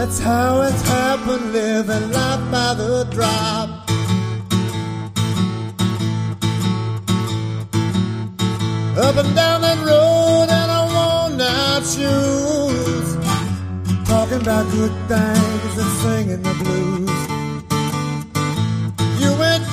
That's how it's happened, living life by the drop. Up and down that road in a worn-out shoes, talking about good things and singing the blues.